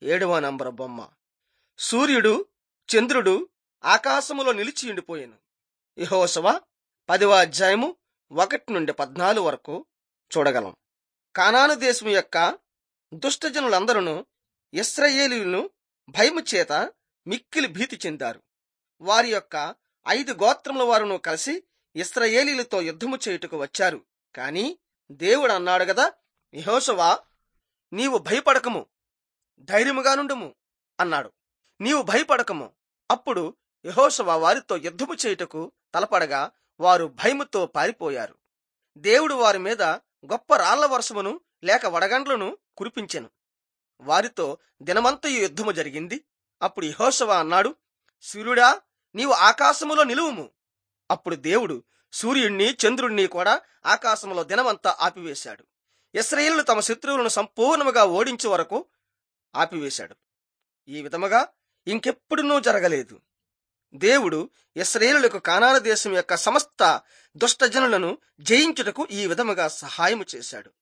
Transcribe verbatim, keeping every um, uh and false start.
ఏడవ నంబరు బొమ్మ. సూర్యుడు చంద్రుడు ఆకాశములో నిలిచి ఉండిపోయాను. యెహోషువ పదవ అధ్యాయము ఒకటి నుండి పద్నాలుగు వరకు చూడగలం. కానాను దేశం యొక్క దుష్టజనులందరూ ఇశ్రాయేలీయులను భయము చేత మిక్కిలి భీతి చెందారు. వారి యొక్క ఐదు గోత్రముల వారును కలిసి ఇశ్రాయేలీయులతో యుద్ధము చేయుటకు వచ్చారు. కాని దేవుడు అన్నాడు గదా, యెహోషువ నీవు భయపడకము, ధైర్యముగా నుండుము అన్నాడు. నీవు భయపడకము. అప్పుడు యెహోషువ వారితో యుద్ధము చేయుటకు తలపడగా వారు భయముతో పారిపోయారు. దేవుడు వారి మీద గొప్ప రాళ్ల వర్షమును లేక వడగండ్లను కురిపించెను. వారితో దినమంతయు యుద్ధము జరిగింది. అప్పుడు యెహోషువ అన్నాడు, సూర్యుడా నీవు ఆకాశములో నిలువుము. అప్పుడు దేవుడు సూర్యుణ్ణి చంద్రుణ్ణి కూడా ఆకాశములో దినమంతా ఆపివేశాడు. ఇశ్రాయేలీయులు తమ శత్రువులను సంపూర్ణముగా ఓడించే వరకు ఆపివేశాడు. ఈ విధముగా ఇంకెప్పుడునూ జరగలేదు. దేవుడు ఇశ్రాయేలీయులకు కానాను దేశం యొక్క సమస్త దుష్టజనులను జయించుటకు ఈ విధముగా సహాయము చేశాడు.